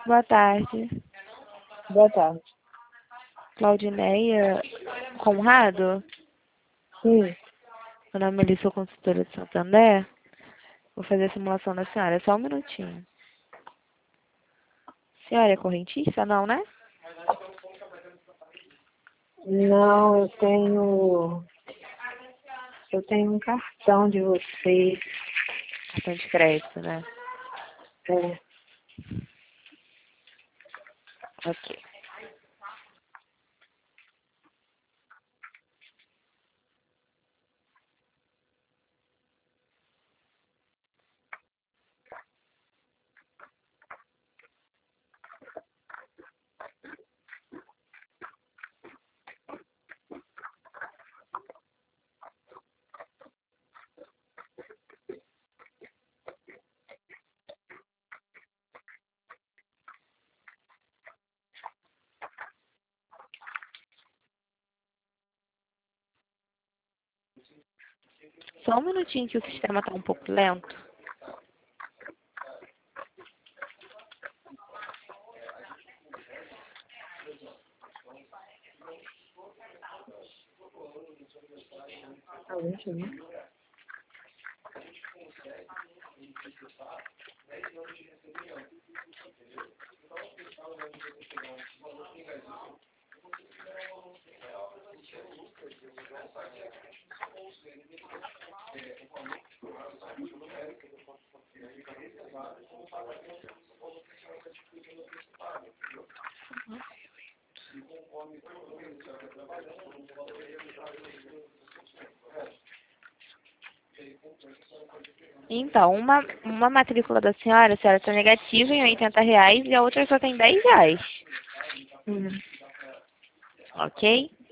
Boa tarde. Boa tarde. Claudineia Conrado? Sim. Meu nome é Melissa, sou consultora de Santander. Vou fazer a simulação da senhora, só um minutinho. Senhora é correntista? Não, né? Não, eu tenho um cartão de vocês. Cartão de crédito, né? É, Ok. Só um minutinho que o sistema está um pouco lento. tá lento, né? Então, uma matrícula da senhora, a senhora está negativa em R$ 80 e a outra só tem R$ 10. Hum. Ok?